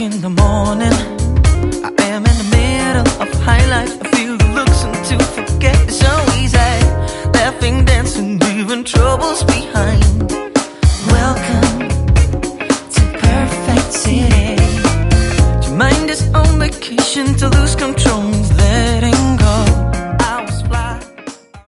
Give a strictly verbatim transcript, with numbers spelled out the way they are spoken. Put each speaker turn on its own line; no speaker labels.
in the morning. I am in the middle of high life. I feel the looks and to forget is so easy. Laughing, dancing, leaving troubles behind. Welcome to Perfect City. Your mind is on vacation to lose control.